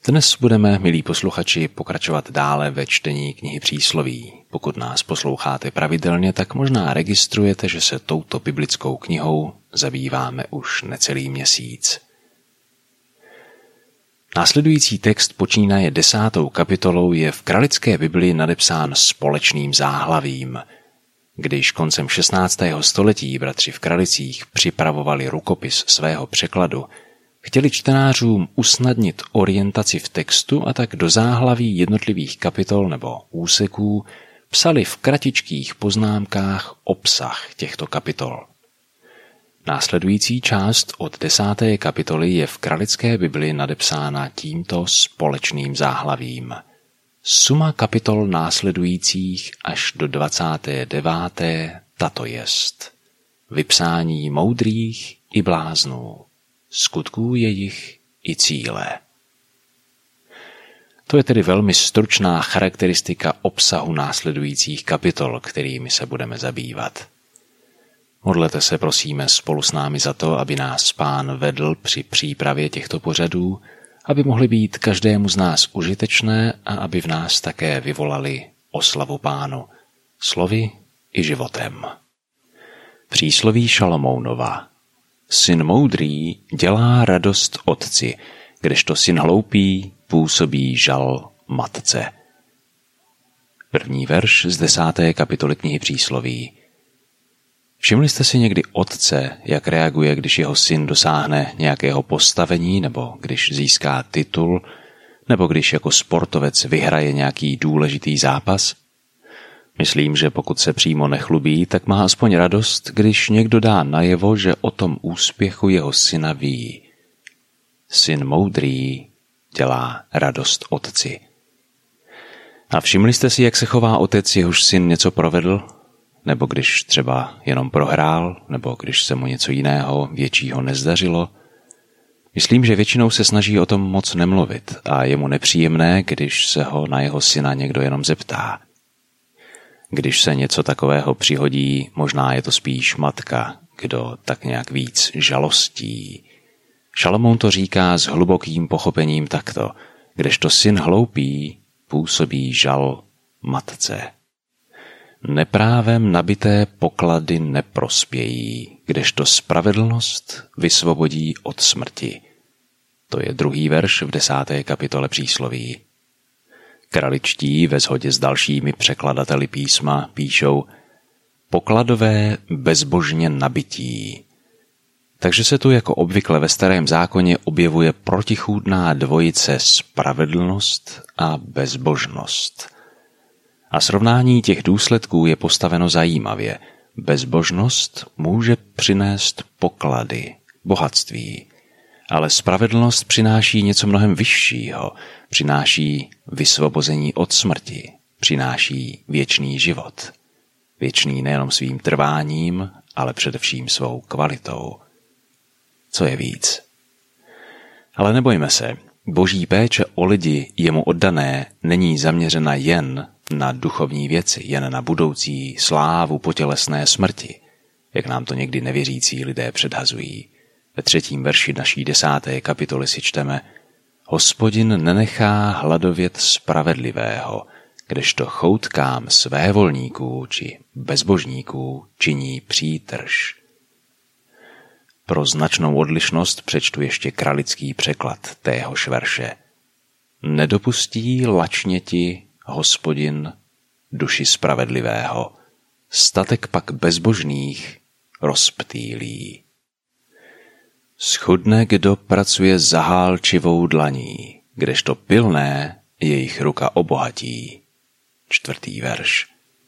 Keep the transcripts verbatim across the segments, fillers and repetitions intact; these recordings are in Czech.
Dnes budeme, milí posluchači, pokračovat dále ve čtení knihy Přísloví. Pokud nás posloucháte pravidelně, tak možná registrujete, že se touto biblickou knihou zabýváme už necelý měsíc. Následující text počínaje desátou kapitolou je v kralické Biblii nadepsán společným záhlavím. Když koncem šestnáctého století bratři v Kralicích připravovali rukopis svého překladu, chtěli čtenářům usnadnit orientaci v textu a tak do záhlaví jednotlivých kapitol nebo úseků psali v kratičkých poznámkách obsah těchto kapitol. Následující část od desáté kapitoly je v kralické Biblii nadepsána tímto společným záhlavím. Suma kapitol následujících až do dvacáté deváté tato jest: vypsání moudrých i bláznů, skutků jejich i cíle. To je tedy velmi stručná charakteristika obsahu následujících kapitol, kterými se budeme zabývat. Modlete se, prosíme, spolu s námi za to, aby nás Pán vedl při přípravě těchto pořadů, aby mohly být každému z nás užitečné a aby v nás také vyvolali oslavu Pánu, slovy i životem. Přísloví Šalomounova. Syn moudrý dělá radost otci, kdežto syn hloupý působí žal matce. První verš z desáté kapitoly knihy Přísloví. Všimli jste si někdy otce, jak reaguje, když jeho syn dosáhne nějakého postavení, nebo když získá titul, nebo když jako sportovec vyhraje nějaký důležitý zápas? Myslím, že pokud se přímo nechlubí, tak má aspoň radost, když někdo dá najevo, že o tom úspěchu jeho syna ví. Syn moudrý dělá radost otci. A všimli jste si, jak se chová otec, jehož syn něco provedl? Nebo když třeba jenom prohrál, nebo když se mu něco jiného, většího nezdařilo? Myslím, že většinou se snaží o tom moc nemluvit a je mu nepříjemné, když se ho na jeho syna někdo jenom zeptá. Když se něco takového přihodí, možná je to spíš matka, kdo tak nějak víc žalostí. Šalomoun to říká s hlubokým pochopením takto: kdežto syn hloupý působí žal matce. Neprávem nabité poklady neprospějí, kdežto spravedlnost vysvobodí od smrti. To je druhý verš v desáté kapitole Přísloví. Kraličtí ve shodě s dalšími překladateli písma píšou pokladové bezbožně nabití. Takže se tu jako obvykle ve Starém zákoně objevuje protichůdná dvojice spravedlnost a bezbožnost. A srovnání těch důsledků je postaveno zajímavě. Bezbožnost může přinést poklady, bohatství, ale spravedlnost přináší něco mnohem vyššího, přináší vysvobození od smrti, přináší věčný život. Věčný nejenom svým trváním, ale především svou kvalitou. Co je víc? Ale nebojme se, boží péče o lidi jemu oddané není zaměřena jen na duchovní věci, jen na budoucí slávu po tělesné smrti, jak nám to někdy nevěřící lidé předhazují. Ve třetím verši naší desáté kapitoly si čteme: Hospodin nenechá hladovět spravedlivého, kdežto choutkám svévolníků či bezbožníků činí přítrž. Pro značnou odlišnost přečtu ještě kralický překlad téhož verše. Nedopustí lačněti Hospodin duši spravedlivého, statek pak bezbožných rozptýlí. Schudne, kdo pracuje zahálčivou dlaní, kdežto pilné jejich ruka obohatí. Čtvrtý verš.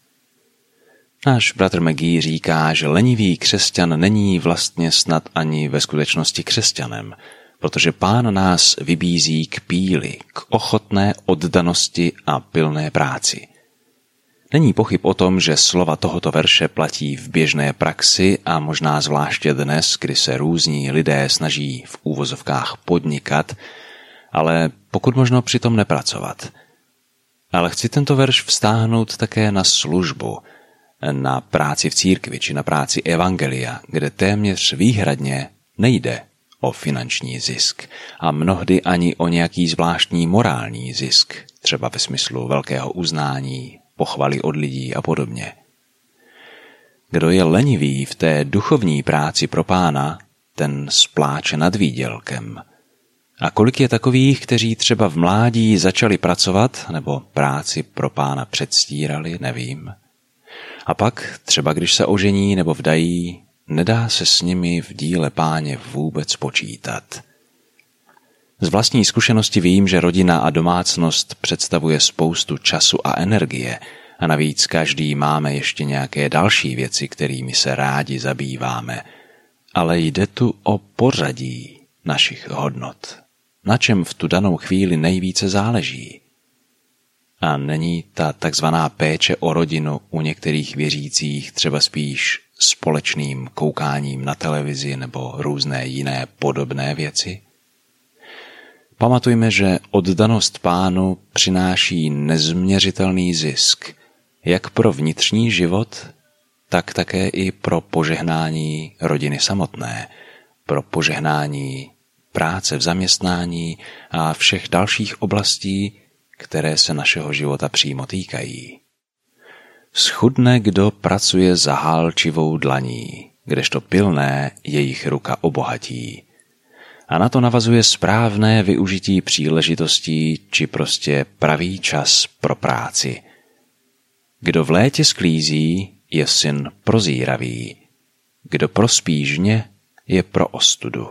Náš bratr McGee říká, že lenivý křesťan není vlastně snad ani ve skutečnosti křesťanem, protože Pán nás vybízí k píli, k ochotné oddanosti a pilné práci. Není pochyb o tom, že slova tohoto verše platí v běžné praxi a možná zvláště dnes, kdy se různí lidé snaží v úvozovkách podnikat, ale pokud možno přitom nepracovat. Ale chci tento verš vztáhnout také na službu, na práci v církvi či na práci evangelia, kde téměř výhradně nejde o finanční zisk a mnohdy ani o nějaký zvláštní morální zisk, třeba ve smyslu velkého uznání, pochvaly od lidí a podobně. Kdo je lenivý v té duchovní práci pro Pána, ten spláče nad výdělkem. A kolik je takových, kteří třeba v mládí začali pracovat nebo práci pro Pána předstírali, nevím. A pak, třeba když se ožení nebo vdají, nedá se s nimi v díle Páně vůbec počítat. Z vlastní zkušenosti vím, že rodina a domácnost představuje spoustu času a energie a navíc každý máme ještě nějaké další věci, kterými se rádi zabýváme. Ale jde tu o pořadí našich hodnot. Na čem v tu danou chvíli nejvíce záleží. A není ta takzvaná péče o rodinu u některých věřících třeba spíš společným koukáním na televizi nebo různé jiné podobné věci? Pamatujme, že oddanost Pánu přináší nezměřitelný zisk, jak pro vnitřní život, tak také i pro požehnání rodiny samotné, pro požehnání práce v zaměstnání a všech dalších oblastí, které se našeho života přímo týkají. Schudne, kdo pracuje za hálčivou dlaní, kdežto pilné jejich ruka obohatí. A na to navazuje správné využití příležitostí či prostě pravý čas pro práci. Kdo v létě sklízí, je syn prozíravý. Kdo prospí žně, je pro ostudu.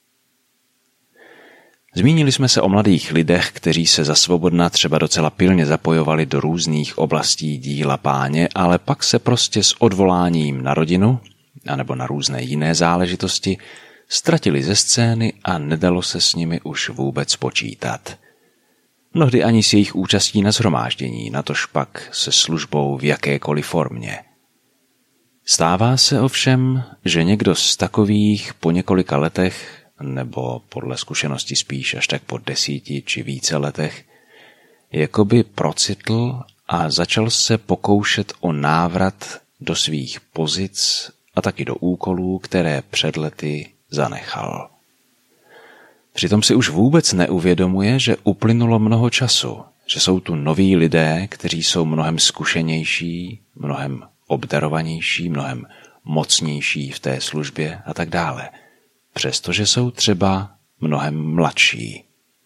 Zmínili jsme se o mladých lidech, kteří se za svobodna třeba docela pilně zapojovali do různých oblastí díla Páně, ale pak se prostě s odvoláním na rodinu, anebo na různé jiné záležitosti, ztratili ze scény a nedalo se s nimi už vůbec počítat. Mnohdy ani s jejich účastí na shromáždění, natož pak se službou v jakékoliv formě. Stává se ovšem, že někdo z takových po několika letech, nebo podle zkušenosti spíš až tak po desíti či více letech, jakoby procitl a začal se pokoušet o návrat do svých pozic a taky do úkolů, které před lety zanechal. Přitom si už vůbec neuvědomuje, že uplynulo mnoho času, že jsou tu noví lidé, kteří jsou mnohem zkušenější, mnohem obdarovanější, mnohem mocnější v té službě a tak dále, přestože jsou třeba mnohem mladší.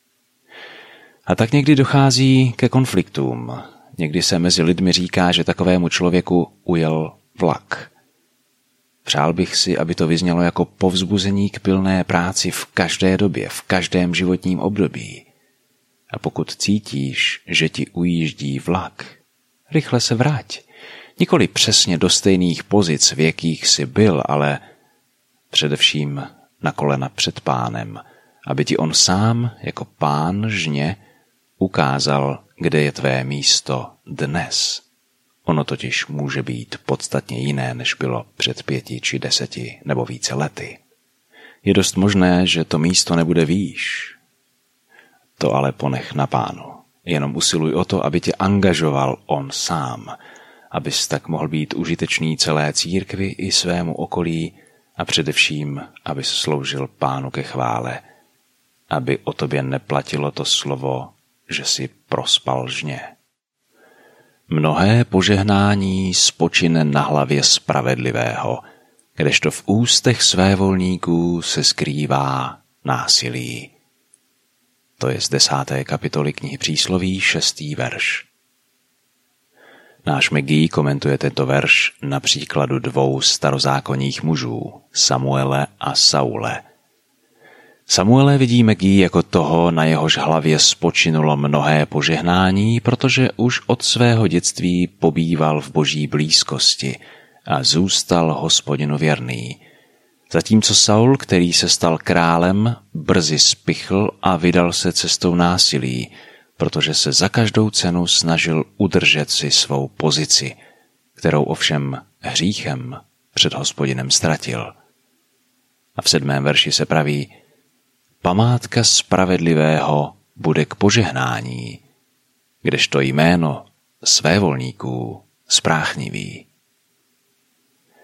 A tak někdy dochází ke konfliktům. Někdy se mezi lidmi říká, že takovému člověku ujel vlak. Přál bych si, aby to vyznělo jako povzbuzení k pilné práci v každé době, v každém životním období. A pokud cítíš, že ti ujíždí vlak, rychle se vrať. Nikoli přesně do stejných pozic, v jakých jsi byl, ale především na kolena před Pánem, aby ti on sám, jako Pán žně, ukázal, kde je tvé místo dnes. Ono totiž může být podstatně jiné, než bylo před pěti či deseti nebo více lety. Je dost možné, že to místo nebude výš. To ale ponech na Pánu. Jenom usiluj o to, aby tě angažoval on sám, abys tak mohl být užitečný celé církvi i svému okolí a především, abys sloužil Pánu ke chvále, aby o tobě neplatilo to slovo, že si prospal žně. Mnohé požehnání spočine na hlavě spravedlivého, kdežto v ústech svévolníků se skrývá násilí. To je z desáté kapitoly knihy Přísloví, šestý verš. Náš Maggie komentuje tento verš na příkladu dvou starozákonních mužů, Samuele a Saule. Samuele vidí Maggie jako toho, na jehož hlavě spočinulo mnohé požehnání, protože už od svého dětství pobýval v boží blízkosti a zůstal Hospodinu věrný. Zatímco Saul, který se stal králem, brzy spichl a vydal se cestou násilí, protože se za každou cenu snažil udržet si svou pozici, kterou ovšem hříchem před Hospodinem ztratil. A v sedmém verši se praví: památka spravedlivého bude k požehnání, kdežto jméno svévolníků spráchnivý.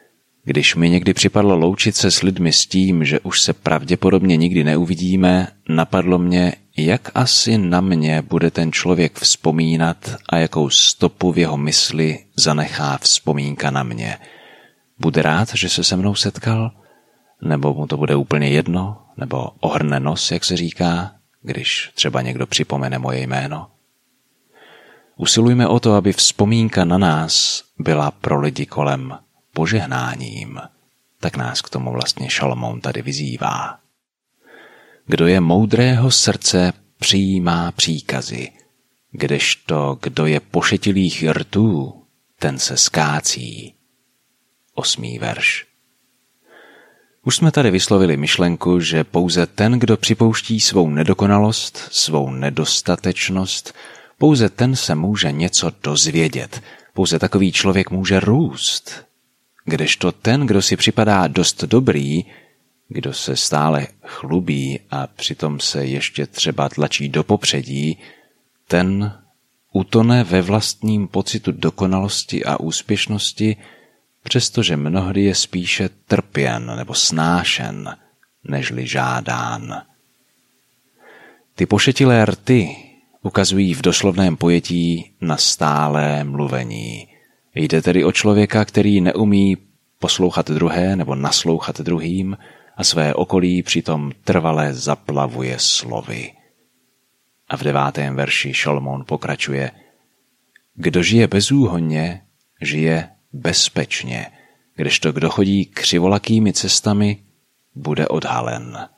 Když mi někdy připadlo loučit se s lidmi s tím, že už se pravděpodobně nikdy neuvidíme, napadlo mě, jak asi na mě bude ten člověk vzpomínat a jakou stopu v jeho mysli zanechá vzpomínka na mě. Bude rád, že se se mnou setkal? Nebo mu to bude úplně jedno? Nebo ohrne nos, jak se říká, když třeba někdo připomene moje jméno? Usilujme o to, aby vzpomínka na nás byla pro lidi kolem požehnáním. Tak nás k tomu vlastně Šalomoun tady vyzývá. Kdo je moudrého srdce, přijímá příkazy, kdežto kdo je pošetilých rtů, ten se skácí. Osmý verš. Už jsme tady vyslovili myšlenku, že pouze ten, kdo připouští svou nedokonalost, svou nedostatečnost, pouze ten se může něco dozvědět. Pouze takový člověk může růst. Kdežto ten, kdo si připadá dost dobrý, kdo se stále chlubí a přitom se ještě třeba tlačí do popředí, ten utone ve vlastním pocitu dokonalosti a úspěšnosti, přestože mnohdy je spíše trpěn nebo snášen, nežli žádán. Ty pošetilé rty ukazují v doslovném pojetí na stálé mluvení. Jde tedy o člověka, který neumí poslouchat druhé nebo naslouchat druhým a své okolí přitom trvale zaplavuje slovy. A v devátém verši Šalomoun pokračuje: Kdo žije bezúhonně, žije bezpečně, kdežto kdo chodí křivolakými cestami, bude odhalen.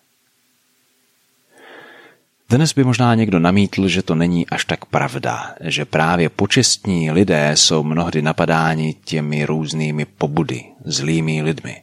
Dnes by možná někdo namítl, že to není až tak pravda, že právě počestní lidé jsou mnohdy napadáni těmi různými pobudy, zlými lidmi.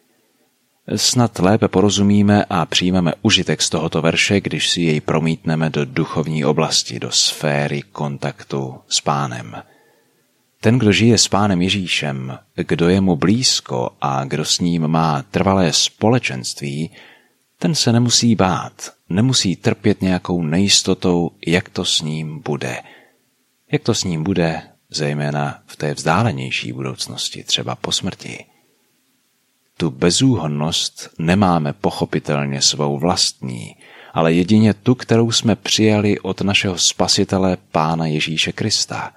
Snad lépe porozumíme a přijmeme užitek z tohoto verše, když si jej promítneme do duchovní oblasti, do sféry kontaktu s Pánem. Ten, kdo žije s Pánem Ježíšem, kdo je mu blízko a kdo s ním má trvalé společenství, ten se nemusí bát, nemusí trpět nějakou nejistotou, jak to s ním bude. Jak to s ním bude, zejména v té vzdálenější budoucnosti, třeba po smrti. Tu bezúhonnost nemáme pochopitelně svou vlastní, ale jedině tu, kterou jsme přijali od našeho Spasitele Pána Ježíše Krista.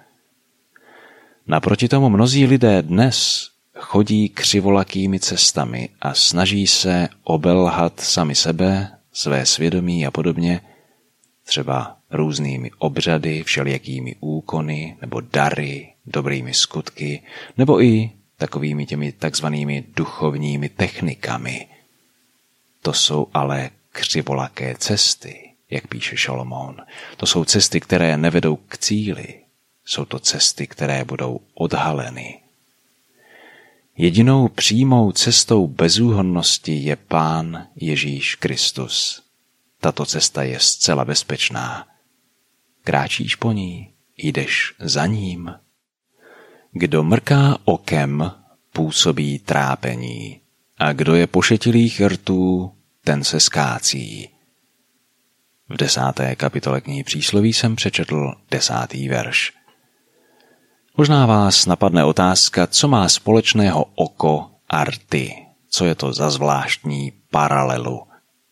Naproti tomu mnozí lidé dnes chodí křivolakými cestami a snaží se obelhat sami sebe, své svědomí a podobně, třeba různými obřady, všelijakými úkony nebo dary, dobrými skutky, nebo i takovými těmi takzvanými duchovními technikami. To jsou ale křivolaké cesty, jak píše Šalomoun. To jsou cesty, které nevedou k cíli. Jsou to cesty, které budou odhaleny. Jedinou přímou cestou bezúhonnosti je Pán Ježíš Kristus. Tato cesta je zcela bezpečná. Kráčíš po ní, jdeš za ním. Kdo mrká okem, působí trápení, a kdo je pošetilých rtů, ten se skácí. V desáté kapitole knihy Přísloví jsem přečetl desátý verš. Možná vás napadne otázka, co má společného oko a rty, co je to za zvláštní paralelu.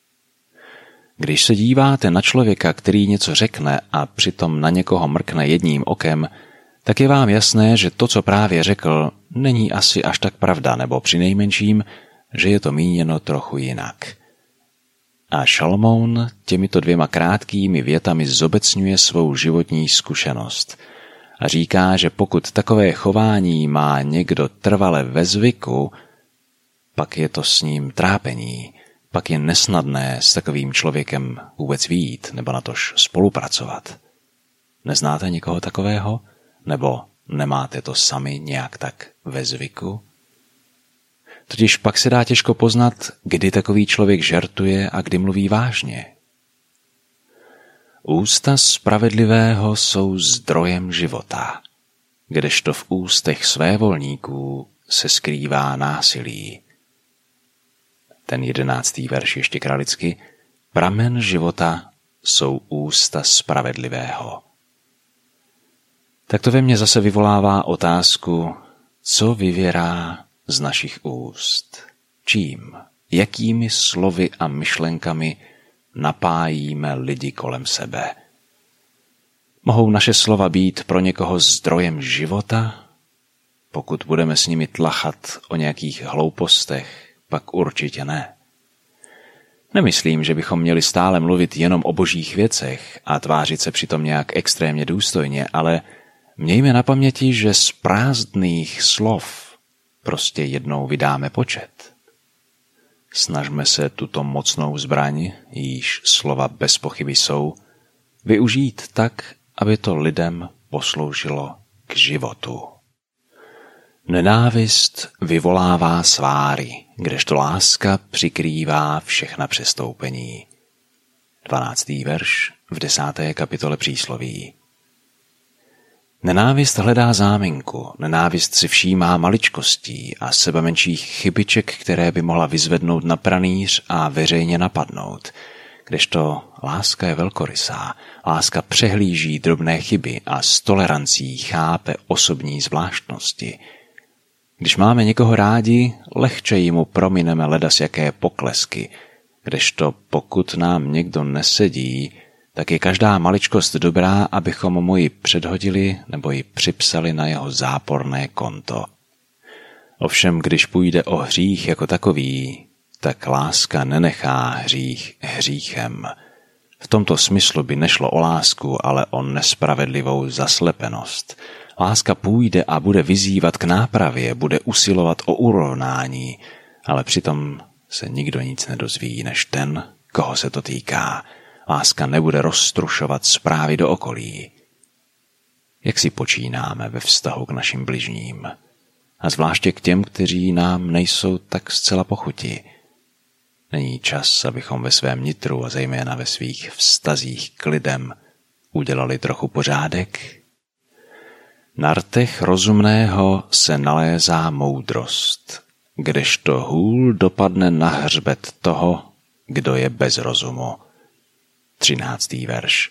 Když se díváte na člověka, který něco řekne a přitom na někoho mrkne jedním okem, tak je vám jasné, že to, co právě řekl, není asi až tak pravda, nebo přinejmenším, že je to míněno trochu jinak. A Šalomoun těmito dvěma krátkými větami zobecňuje svou životní zkušenost a říká, že pokud takové chování má někdo trvale ve zvyku, pak je to s ním trápení, pak je nesnadné s takovým člověkem vůbec vyjít nebo natož spolupracovat. Neznáte někoho takového? Nebo nemáte to sami nějak tak ve zvyku? Totiž pak se dá těžko poznat, kdy takový člověk žertuje a kdy mluví vážně. Ústa spravedlivého jsou zdrojem života, kdežto v ústech svévolníků se skrývá násilí. Ten jedenáctý verš ještě kralicky. Pramen života jsou ústa spravedlivého. Tak to ve mně zase vyvolává otázku, co vyvěrá z našich úst? Čím? Jakými slovy a myšlenkami napájíme lidi kolem sebe? Mohou naše slova být pro někoho zdrojem života? Pokud budeme s nimi tlachat o nějakých hloupostech, pak určitě ne. Nemyslím, že bychom měli stále mluvit jenom o božích věcech a tvářit se přitom nějak extrémně důstojně, ale mějme na paměti, že z prázdných slov prostě jednou vydáme počet. Snažme se tuto mocnou zbraň, jíž slova bez pochyby jsou, využít tak, aby to lidem posloužilo k životu. Nenávist vyvolává sváry, kdežto láska přikrývá všechna přestoupení. dvanáctý verš v desáté kapitole přísloví. Nenávist hledá záminku, nenávist si všímá maličkostí a sebemenších chybiček, které by mohla vyzvednout na pranýř a veřejně napadnout, kdežto láska je velkorysá, láska přehlíží drobné chyby a s tolerancí chápe osobní zvláštnosti. Když máme někoho rádi, lehčeji mu promineme ledas jaké poklesky, kdežto pokud nám někdo nesedí, tak je každá maličkost dobrá, abychom mu ji předhodili nebo ji připsali na jeho záporné konto. Ovšem, když půjde o hřích jako takový, tak láska nenechá hřích hříchem. V tomto smyslu by nešlo o lásku, ale o nespravedlivou zaslepenost. Láska půjde a bude vyzývat k nápravě, bude usilovat o urovnání, ale přitom se nikdo nic nedozví než ten, koho se to týká. Láska nebude rozstrušovat zprávy do okolí. Jak si počínáme ve vztahu k našim bližním? A zvláště k těm, kteří nám nejsou tak zcela pochuti. Není čas, abychom ve svém nitru a zejména ve svých vztazích k lidem udělali trochu pořádek? Na rtech rozumného se nalézá moudrost, kdežto hůl dopadne na hřbet toho, kdo je bez rozumu. třináctý verš.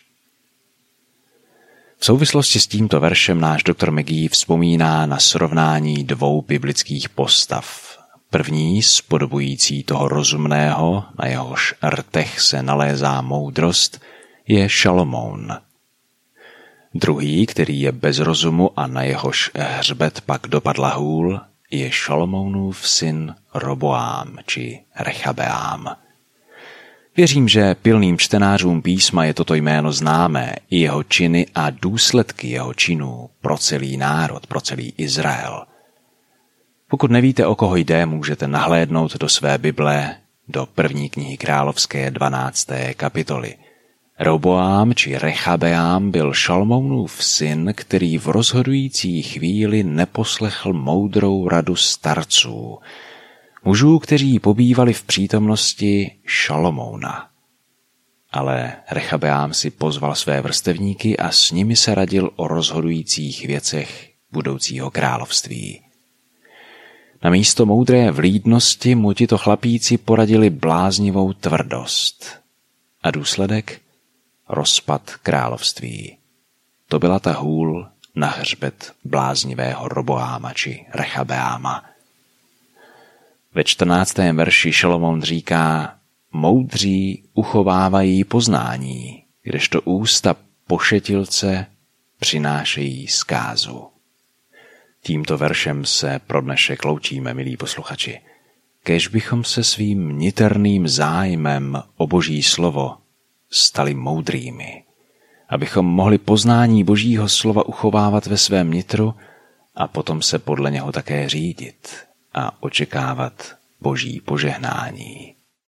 V souvislosti s tímto veršem náš doktor McGee vzpomíná na srovnání dvou biblických postav. První, spodobující toho rozumného, na jehož rtech se nalézá moudrost, je Šalomoun. Druhý, který je bez rozumu a na jehož hřbet pak dopadla hůl, je Šalomounův syn Roboám či Rechabeám. Věřím, že pilným čtenářům písma je toto jméno známé, i jeho činy a důsledky jeho činů pro celý národ, pro celý Izrael. Pokud nevíte, o koho jde, můžete nahlédnout do své Bible, do první knihy královské dvanácté kapitoly. Roboám či Rechabeám byl Šalmounův syn, který v rozhodující chvíli neposlechl moudrou radu starců, mužů, kteří pobývali v přítomnosti Šalomouna. Ale Rechabeám si pozval své vrstevníky a s nimi se radil o rozhodujících věcech budoucího království. Na místo moudré vlídnosti mu tito chlapíci poradili bláznivou tvrdost. A důsledek? Rozpad království. To byla ta hůl na hřbet bláznivého Roboáma či Rechabeáma. Ve čtrnáctém verši Šalomoun říká: moudří uchovávají poznání, kdežto ústa pošetilce přinášejí zkázu. Tímto veršem se pro dnešek loučíme, milí posluchači. Kéž bychom se svým niterným zájmem o Boží slovo stali moudrými, abychom mohli poznání Božího slova uchovávat ve svém nitru a potom se podle něho také řídit a očekávat Boží požehnání.